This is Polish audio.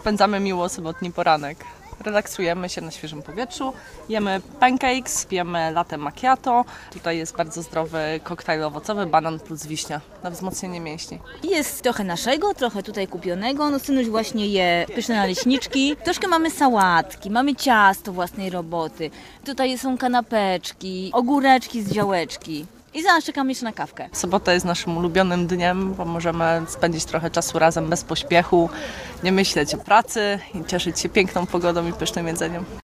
spędzamy miło sobotni poranek. Relaksujemy się na świeżym powietrzu, jemy pancakes, pijemy latte macchiato. Tutaj jest bardzo zdrowy koktajl owocowy, banan plus wiśnia na wzmocnienie mięśni. Jest trochę naszego, trochę tutaj kupionego. No synuś właśnie je pyszne naleśniczki. Troszkę mamy sałatki, mamy ciasto własnej roboty. Tutaj są kanapeczki, ogóreczki z działeczki. I zaraz czekamy jeszcze na kawkę. Sobota jest naszym ulubionym dniem, bo możemy spędzić trochę czasu razem bez pośpiechu, nie myśleć o pracy i cieszyć się piękną pogodą i pysznym jedzeniem.